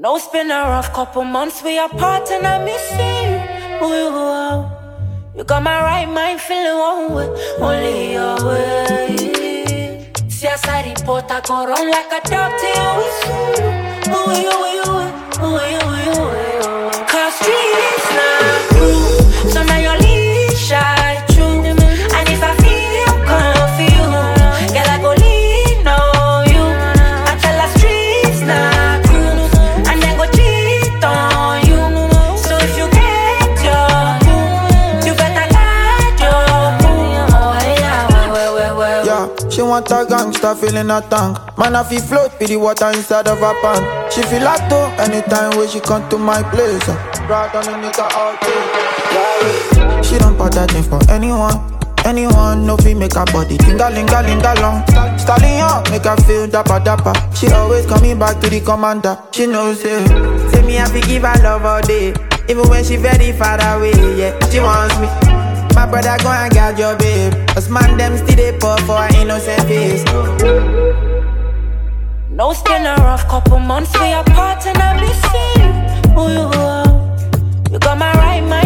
No, it's been a rough couple months, we apart and I miss you. You got my right mind feeling one way, only your way. See I said report, I go run like a dog till you whistle. Cause streets not true, so now your leash I true. And if I feel confused, girl I go lean on you. I tell the streets not true, and then go cheat on you. So if you get your boo, you better guard your boo. Oh yeah, yeah, she want a gangster feeling a tank. Man, I feel float with the water inside of her pants. She feel like though anytime when she come to my place. Right on the nigga all day. Yeah. She don't put that thing for anyone. Anyone no fee make her body tinga-linga-linga-long. Stallion make her feel dapper-dapper. She always coming back to the commander. She knows it. Say me I fi give her love all day, even when she very far away. Yeah, she wants me. My brother go and guard your babe, cause man them still they pour for her innocent face. No, it's been a rough couple months, we apart and I miss you. You got my right mind